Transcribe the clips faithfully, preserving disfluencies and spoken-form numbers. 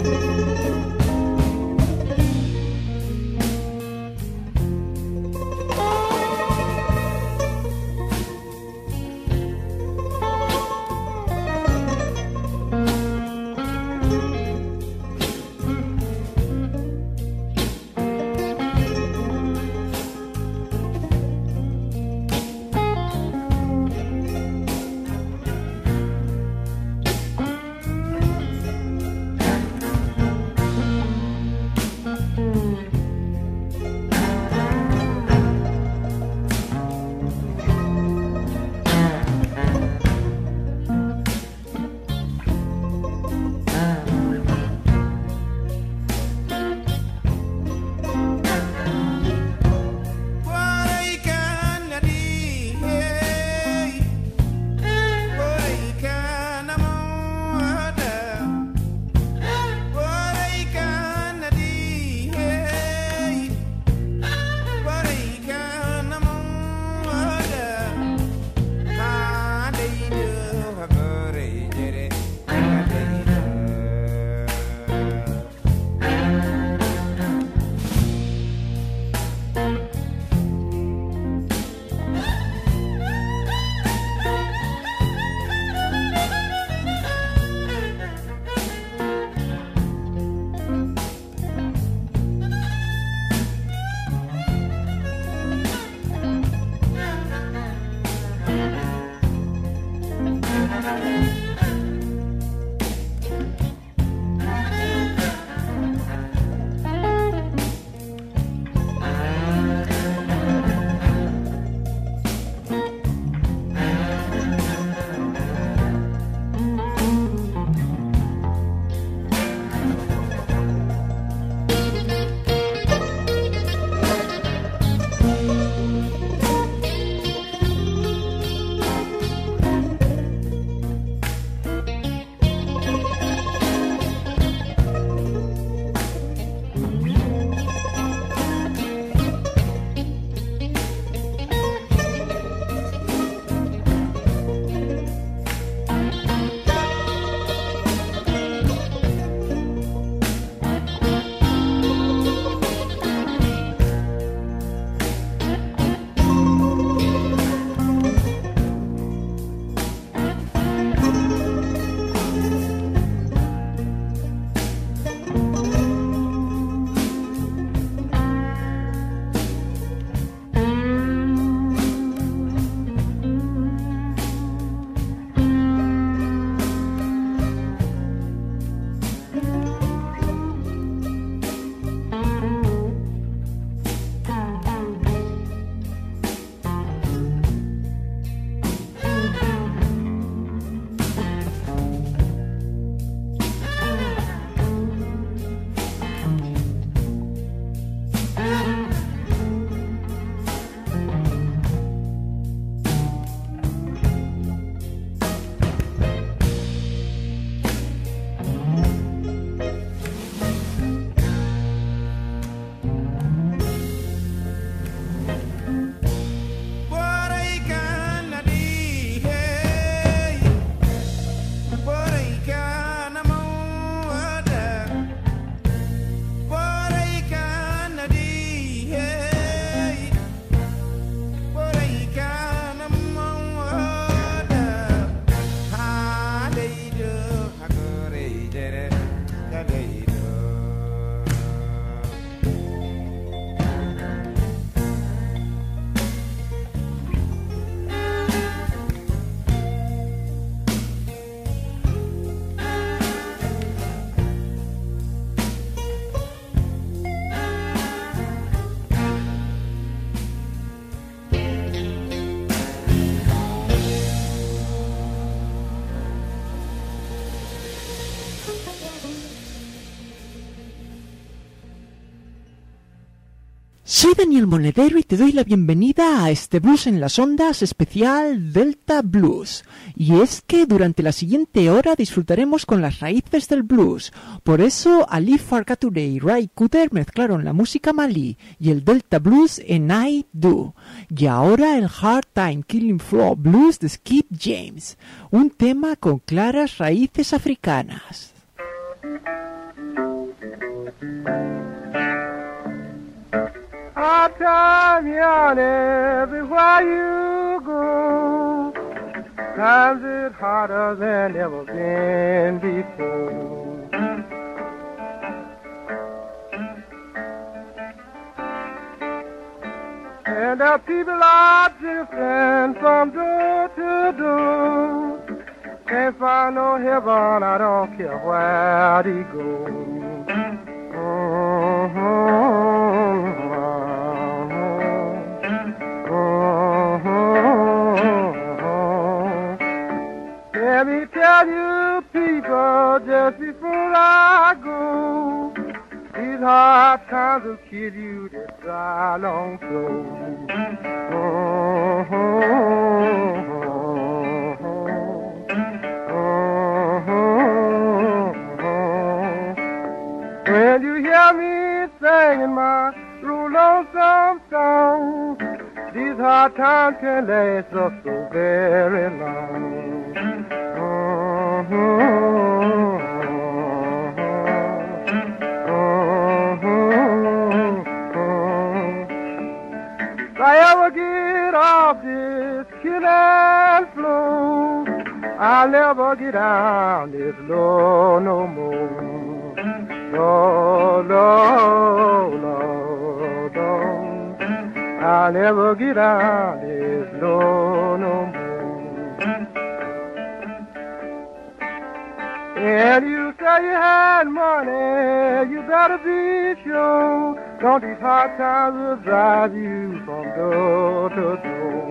Soy Daniel Monedero y te doy la bienvenida a este Blues en las Ondas especial Delta Blues. Y es que durante la siguiente hora disfrutaremos con las raíces del blues. Por eso Ali Farka Touré y Ray Cooder mezclaron la música malí y el Delta Blues en I Do. Y ahora el Hard Time Killing Floor Blues de Skip James, un tema con claras raíces africanas. Hard time here everywhere you go. Times it harder than ever been before. And the people are drifting from door to door. Can't find no heaven, I don't care where they go. Let me tell you, people, just before I go, these hard times will kill you this dry, long flow. When you hear me singing my real lonesome song, these hard times can last us so very long. If I ever get off this killing floor, I'll never get down this low no more. Lord, Lord, Lord, Lord, I'll never get down this low no more. And you say you had money, you better be sure. Don't these hard times will drive you from door to door.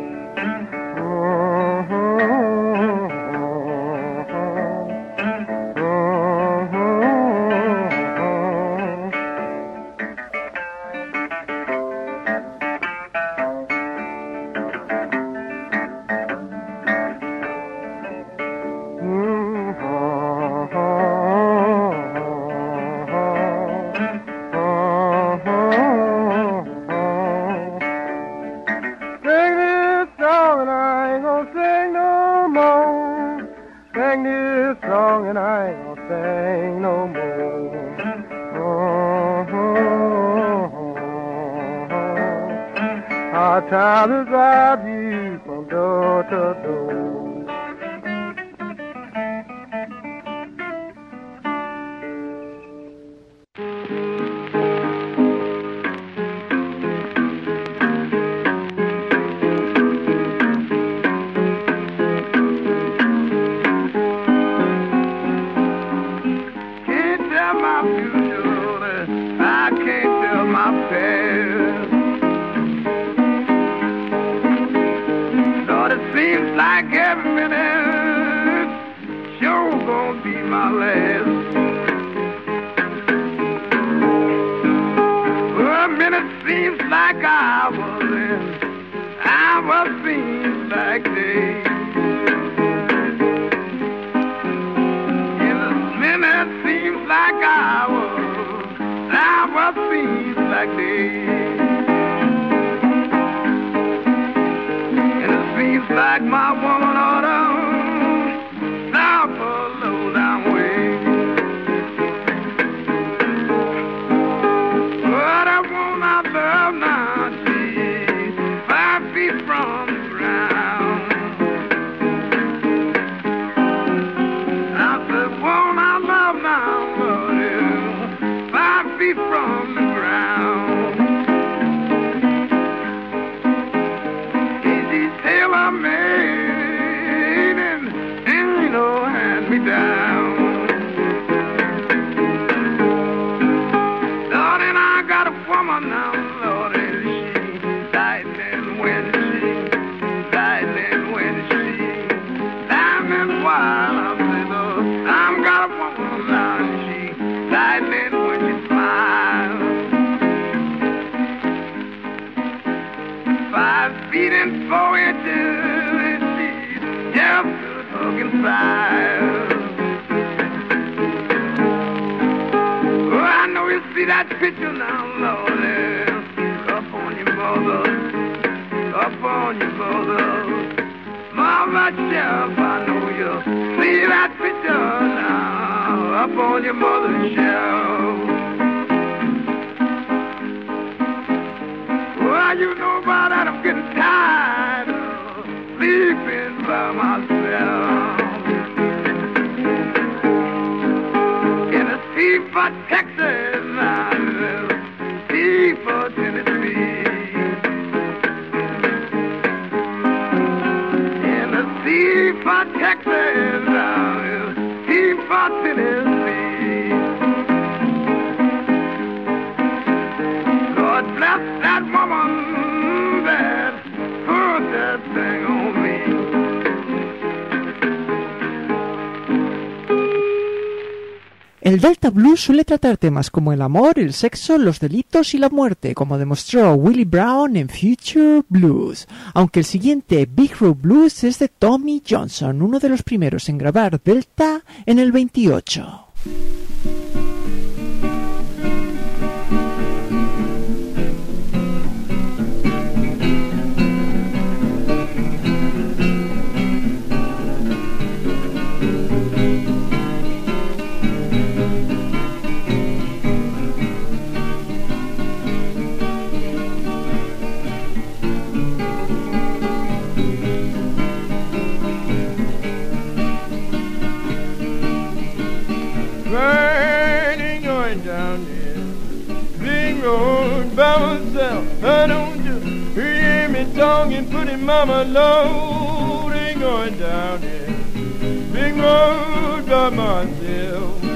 Time to drive you from door to door. Can't tell my future, I can't tell my past. Seems like every minute sure gonna be my last. Well, a minute seems like hours, and hours seems like days. And a minute seems like hours, hours seems like days. Seems like my woman ought to stop a low down way. But I want my love now, she's five feet from the ground. I said, want my love now, Lord, five feet from the ground. Made and, and you know, hand me down. Lord, and I got a woman now, Lord, and she died and when she died and when she died and while I said, oh, I'm got a woman now, and she died and when she smiled. Five feet and four inches. Inside. Oh, I know you see that picture now, Lord. Up on your mother, up on your mother. Mama Sheriff, I know you see that picture now. Up on your mother's shelf. by myself. In a sea for Texas, I will sea for Tennessee. In a sea for Texas, I will sea for Tennessee. Lord bless that woman that put that thing on me. El Delta Blues suele tratar temas como el amor, el sexo, los delitos y la muerte, como demostró Willie Brown en Future Blues, aunque el siguiente Big Road Blues es de Tommy Johnson, uno de los primeros en grabar Delta en el veintiocho. By myself, I don't just hear me talking, putting mama low, ain't going down there, big road by myself.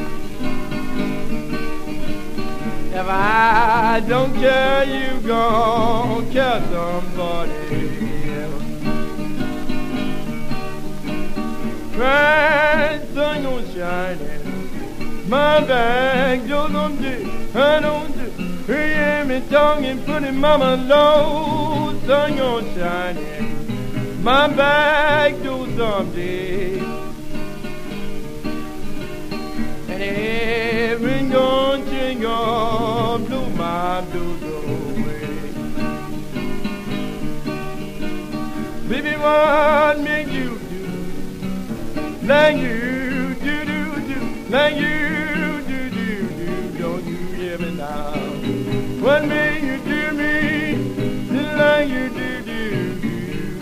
If I don't care, you gon' care somebody else. Bright sun gon' shining, my back just don't do, I don't do. Hear me tonguing, putting mama low, sun gon' shining, my back do someday. And every gon' change on, blow my blues away. Baby, what make you do, like you do, do, do, like you do, do, do, don't you hear me now? What made you do me like you do, do, do?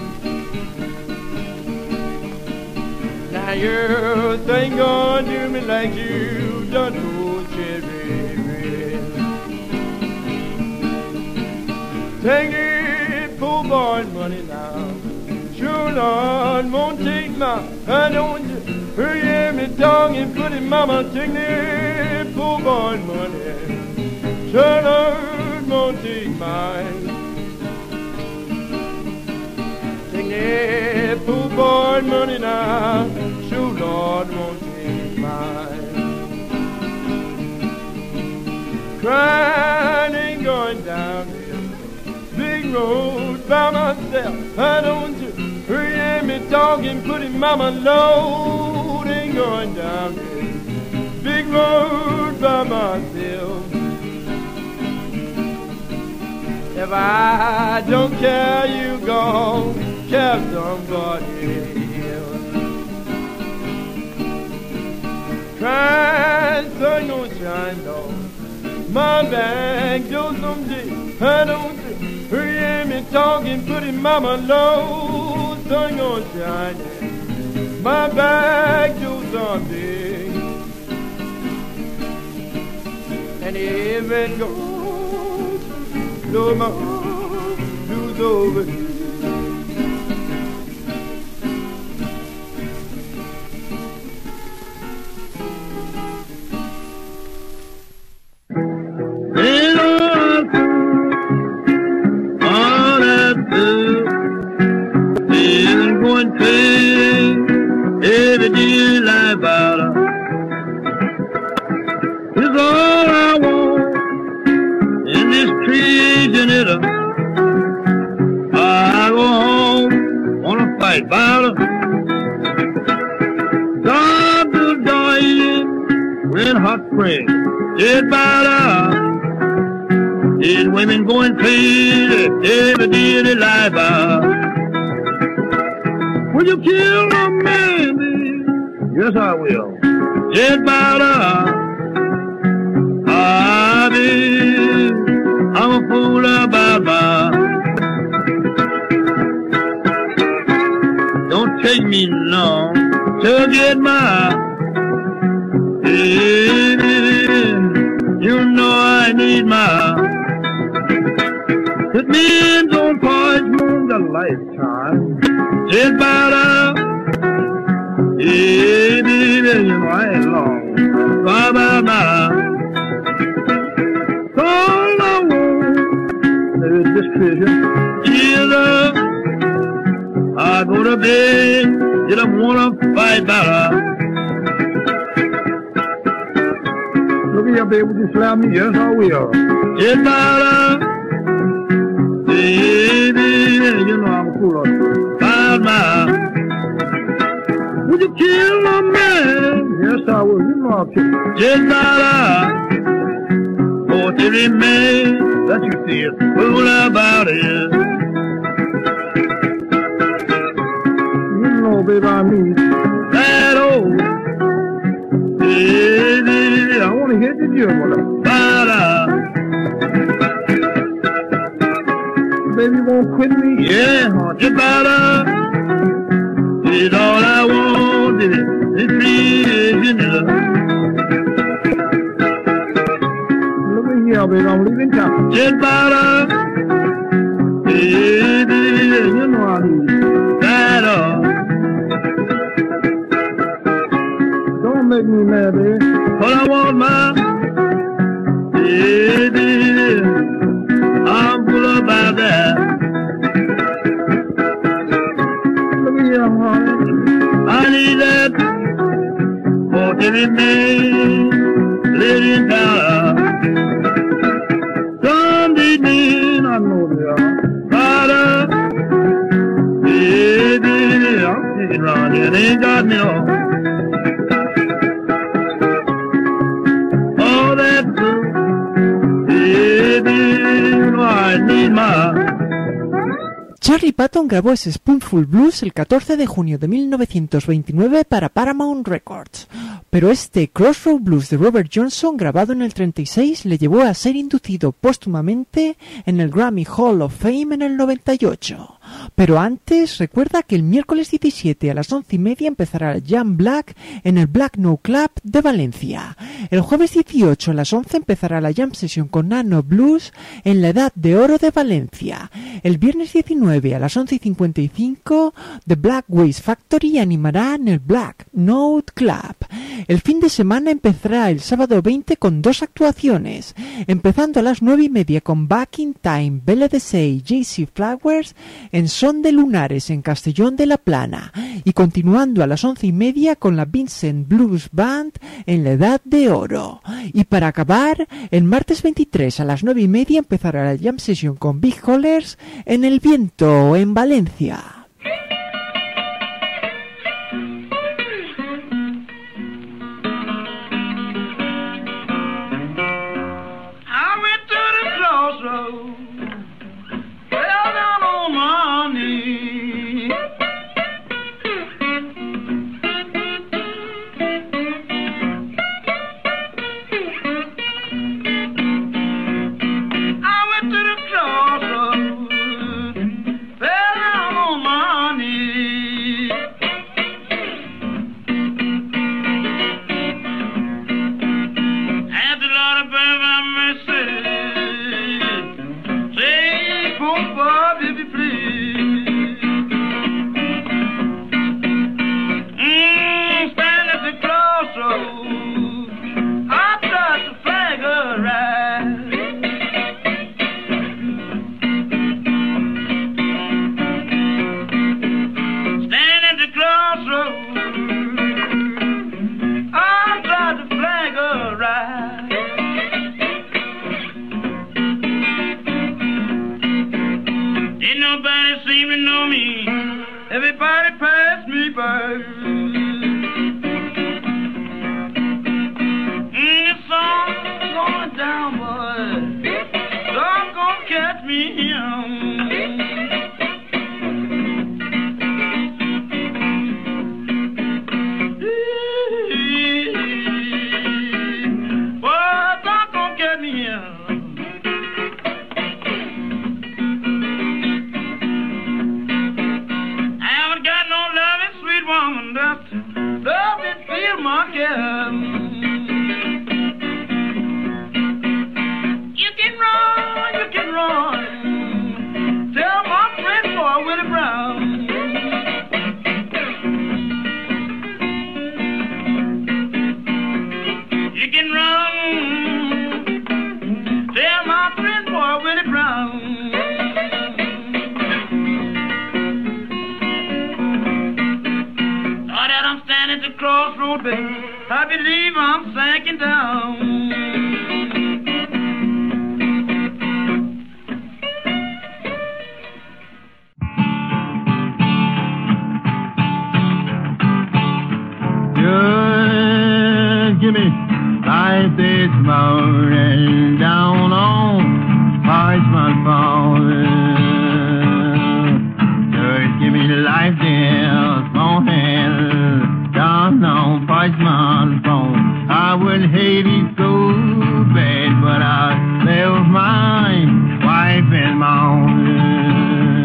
Now you think gonna do me like you done to Cherry Red. Take it, poor boy, money now. Sure, Lord, won't take my, I don't you hear me talking, putting mama, take it, poor boy, money. Sure, Lord, won't take mine. Take that poor boy money now. Sure, Lord, won't take mine. Crying ain't going down this big road by myself. I don't you hear me talking, putting mama low. Ain't going down this big road by myself. If I don't care, you gon' care somebody else. Crying sun gon' shine down my back do someday. I don't hear me talking, putting mama low. Sun gon' shine my back do someday. And if it goes blow my blues over here. And all all I do is going to every day life out of. It's all I want in this treason it up. I go home, wanna fight battle. God to dying when hot springs dead battle. These women going crazy every day of their life out. Will you kill a man, baby? Yes, I will. Dead battle. I be, I'm a fool about my. Don't take me to get my baby. You know I need my it means on parts moon the lifetime. It's about a baby, you know I ain't long. Bye bye bye. All I want is this treasure. Jesus, I go to bed. You don't wanna fight about her. Look here, baby, would you slap me? Yes, I will. It's about a baby, you know I'm cool on five miles. Would you kill my man? Yes, I will. You know I'll kill him. Just not a forty man that you see is fool about it. You know, baby, I mean that old baby. I want to hit the gym with a bada. Baby, won't quit me? Yeah, just bada. It's all I want, baby. It's free, you know. Look at here, baby. I'm leaving town. Just about a baby, you know I need that all. Don't make me mad, baby. All I want, my baby. I'm full about that. I need that forty man, lady in town. Some beat me, I know they are. But, uh, baby, I'm sticking around here, they ain't got me all. All that good, baby, you know I need my. Charlie Patton grabó ese Spoonful Blues el catorce de junio de mil novecientos veintinueve para Paramount Records, pero este Crossroad Blues de Robert Johnson, grabado en el treinta y seis, le llevó a ser inducido póstumamente en el Grammy Hall of Fame en el noventa y ocho. Pero antes, recuerda que el miércoles diecisiete a las once y media empezará el Jam Black en el Black No Club de Valencia. El jueves dieciocho a las once empezará la Jam Session con Nano Blues en la Edad de Oro de Valencia. El viernes diecinueve a las once y cincuenta y cinco, The Black Ways Factory animará en el Black Note Club. El fin de semana empezará el sábado veinte con dos actuaciones, empezando a las nueve y media con Back in Time, Belle de Say, J C Flowers en Son de Lunares en Castellón de la Plana, y continuando a las once y media con la Vincent Blues Band en la Edad de Oro. Y para acabar, el martes veintitrés a las nueve y media empezará la Jam Session con Big Hollers en El Viento en Valencia. on, babe. I believe I'm sinking down. Just give me life this morning down on Parchment Farm. Just give me life this morning down on Parchment Farm. I wouldn't hate it so bad, but I left my wife and mom.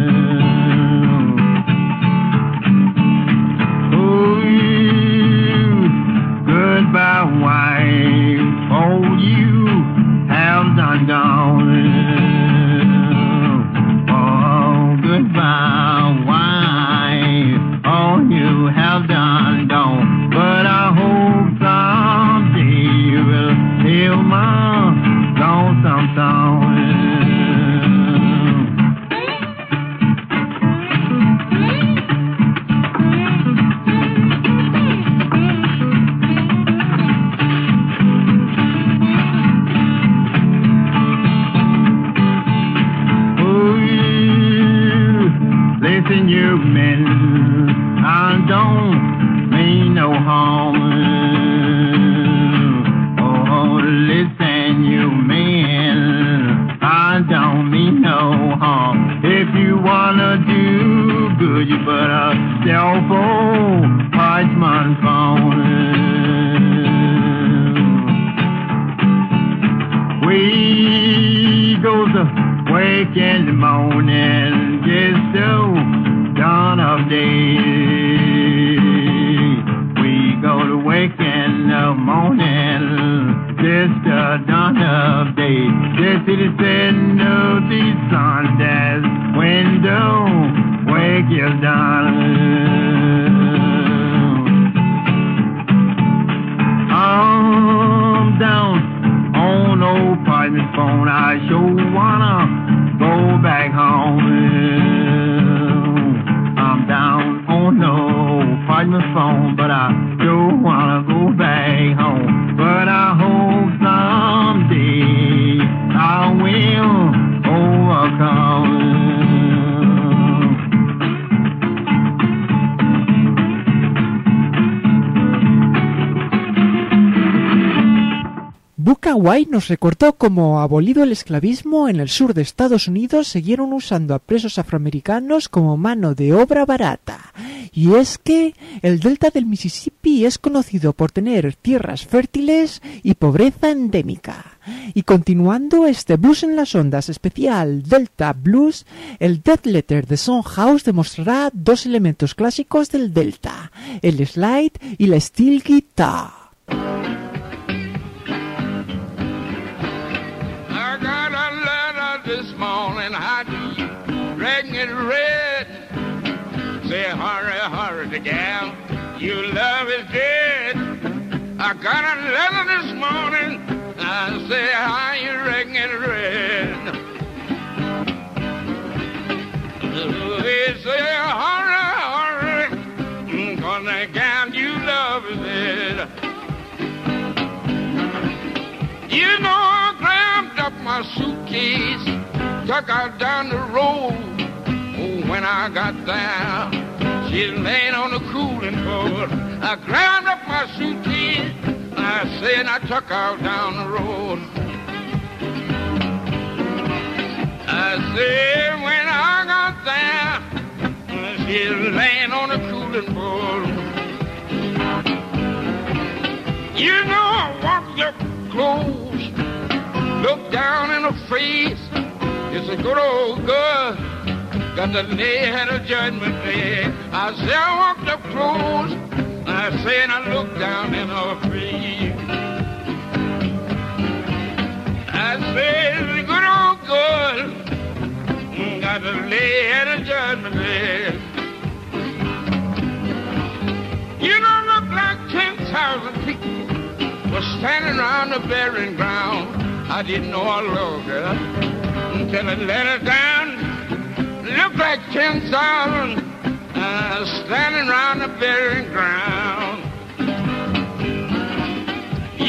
Goodbye, wife, all you have done gone. Oh, goodbye, wife, all you have done gone. But I hope someday you will hear my lonesome song. Listen, you men, I don't mean no harm. Oh, listen, you men, I don't mean no harm. If you wanna do good, you better sell for Parchment Farm. We go to work in the morning, just so dawn of day. We go to work in the morning, just a dawn of day. Just to the end of the Sunday's window, wake is done. I'm down on old Parchment Phone. I sure wanna go back home. I'm down on no Parchment Phone, but I don't wanna go back home. But I hope someday I will overcome. Bukka White nos recordó cómo, abolido el esclavismo en el sur de Estados Unidos, siguieron usando a presos afroamericanos como mano de obra barata. Y es que el delta del Mississippi es conocido por tener tierras fértiles y pobreza endémica. Y continuando este Blues en las Ondas especial Delta Blues, el Death Letter de Son House demostrará dos elementos clásicos del delta, el slide y la steel guitar. This morning, how do you reckon it red? Say, hurry, hurry, the gal, your love is dead. I got a letter this morning, I say, how you reckon it red? They say, hurry, hurry, cause the gal you love is dead. You know, I grabbed up my suitcase, took her down the road. Oh, when I got there, she laying on the cooling board. I grabbed up my suitcase, I said I took her down the road. I said when I got there, she laying on the cooling board. You know, I walked up close, look down in her face. It's a good old girl, got the day had a judgment day. I said I walked up close, I said I looked down in her face. I said it's a good old girl, got the day had a judgment day. You don't look like ten thousand people was standing around the burying ground. I didn't know I loved her until I let her down. Looked like ten thousand uh, standing around the burying ground.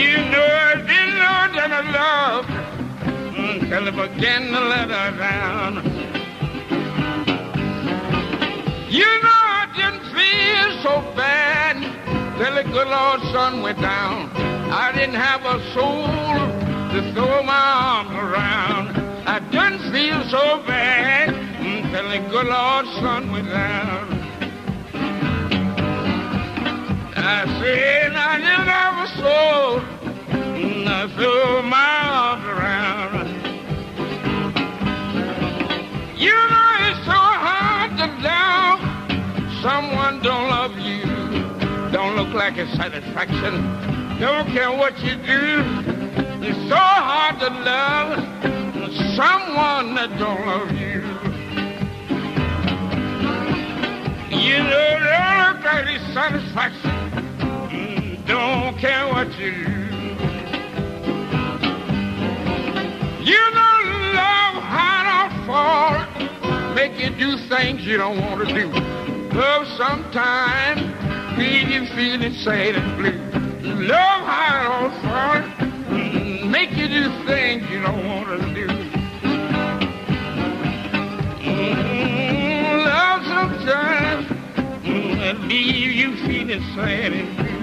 You know I didn't know that I love until I began to let her down. You know I didn't feel so bad till the good Lord's sun went down. I didn't have a soul to throw my arms around. I didn't feel so bad until the good Lord's sun went down. I said I didn't have a soul to throw my arms around. You know it's so hard to love someone don't love you. Don't look like a satisfaction. Don't care what you do. It's so hard to love someone that don't love you. You know, don't look like a satisfaction. Don't care what you do. You know, love hard or fall, make you do things you don't want to do. Love sometimes leave you feeling sad and blue. Love hard or fall, make you do things you don't want to do. Mm, love sometimes mm, leave you feeling sad and blue.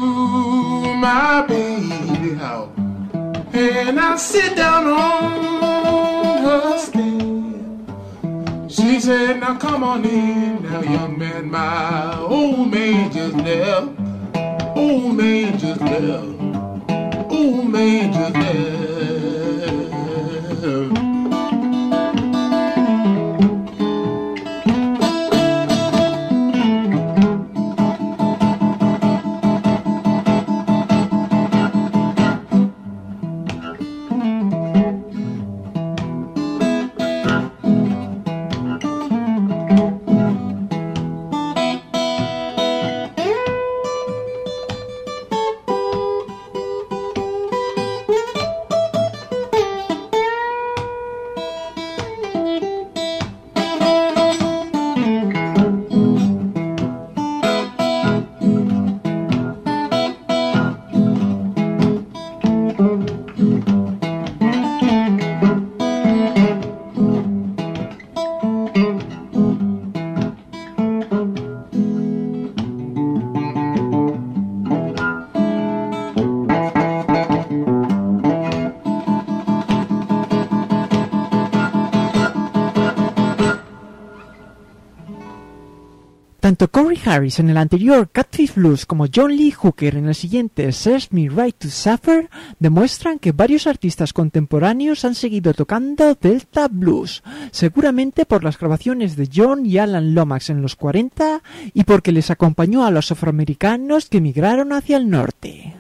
And I sit down on She said, now come on in, now young man, my old man just left. Old man just left. Old man just left. Tanto Corey Harris en el anterior Catfish Blues como John Lee Hooker en el siguiente Serves Me Right to Suffer demuestran que varios artistas contemporáneos han seguido tocando Delta Blues, seguramente por las grabaciones de John y Alan Lomax en los cuarenta y porque les acompañó a los afroamericanos que emigraron hacia el norte.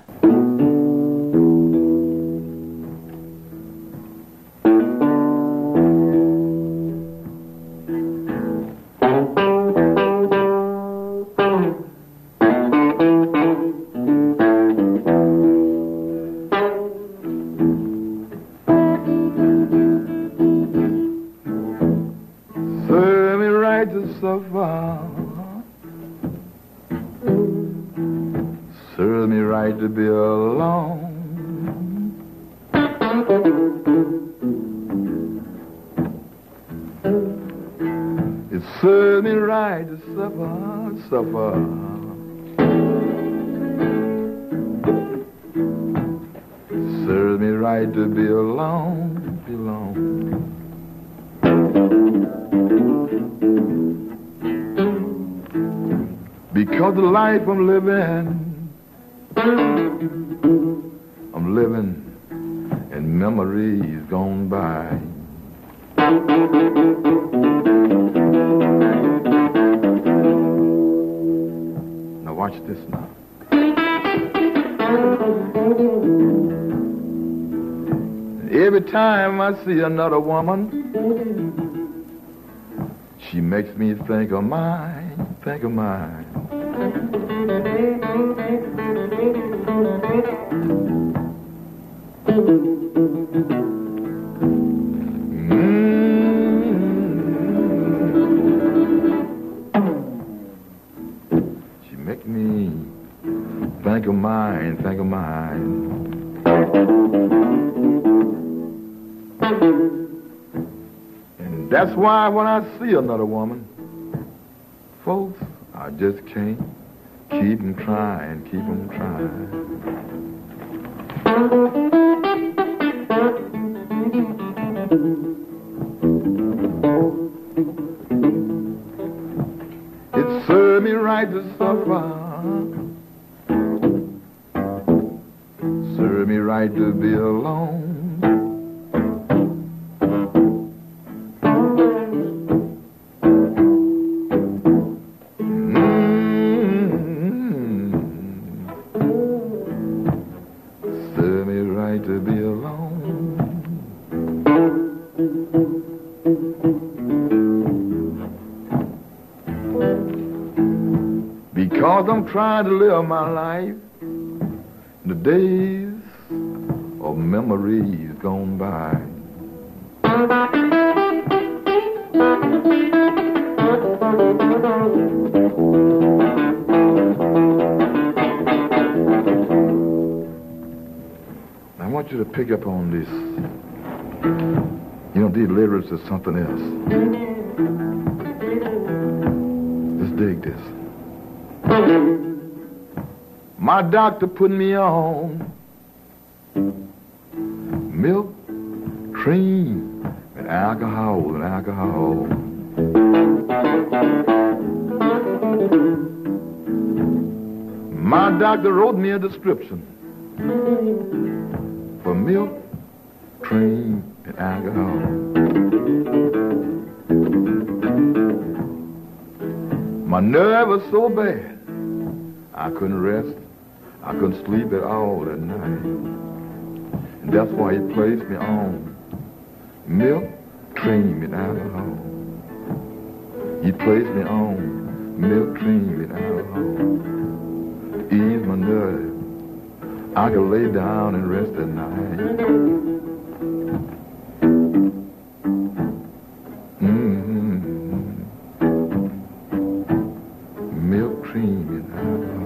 Serves me right to be alone. It serves me right to suffer, suffer. It serves me right to be alone, be alone. Because the life I'm living, I'm living in memories gone by. Now watch this now. Every time I see another woman, she makes me think of mine, think of mine. She make me think of mine, think of mine. And that's why when I see another woman, folks, I just can't keep 'em trying, keep 'em trying. It served me right to suffer, served me right to be alone. Because I'm trying to live my life in the days of memories gone by. I want you to pick up on this. You know, these lyrics are something else. Let's dig this. My doctor put me on milk, cream, and alcohol, and alcohol. doctor wrote me a description for milk, cream, and alcohol. My nerve was so bad, I couldn't rest. I couldn't sleep at all at night. And that's why he placed me on milk, cream, and alcohol. He placed me on milk, cream, and alcohol. To ease my nerve, I could lay down and rest at night. Mm-hmm. Milk, cream, and alcohol.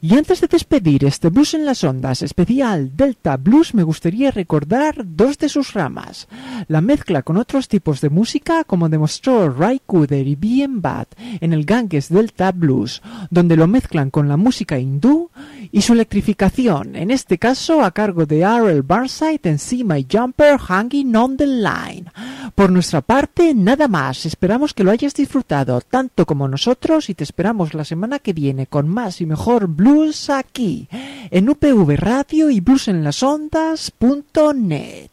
Y antes de despedir este Blues en las Ondas especial Delta Blues, me gustaría recordar dos de sus ramas. La mezcla con otros tipos de música, como demostró Ray Cooder y B M Bad en el Ganges Delta Blues, donde lo mezclan con la música hindú, y su electrificación, en este caso a cargo de R L Burnside en See My Jumper Hanging on the Line. Por nuestra parte, nada más. Esperamos que lo hayas disfrutado tanto como nosotros y te esperamos la semana que viene con más y mejor blues aquí, en U P V Radio y blues en las ondas punto net.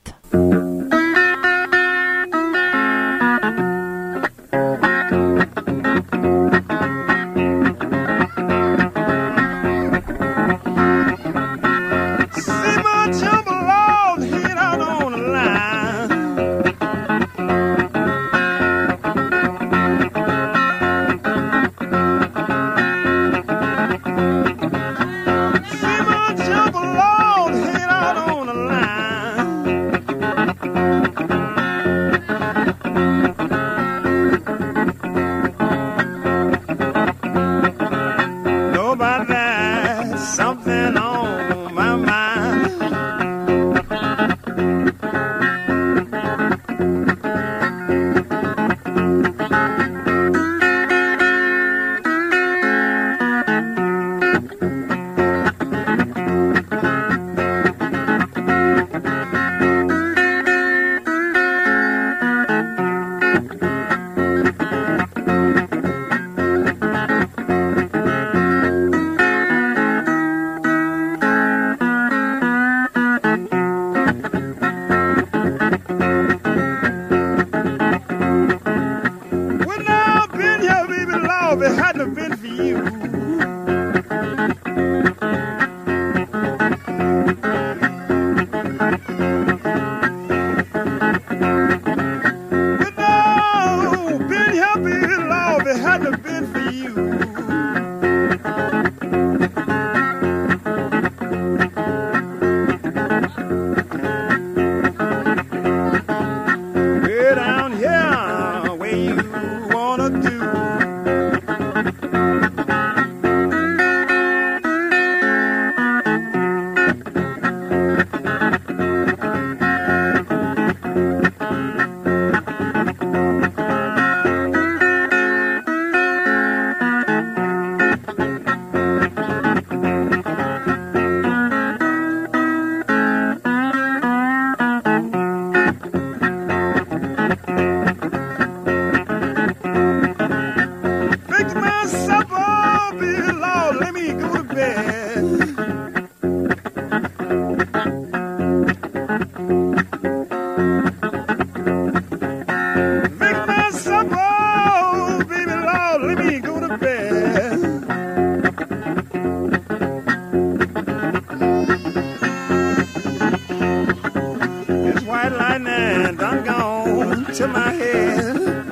White lightning done gone to my head.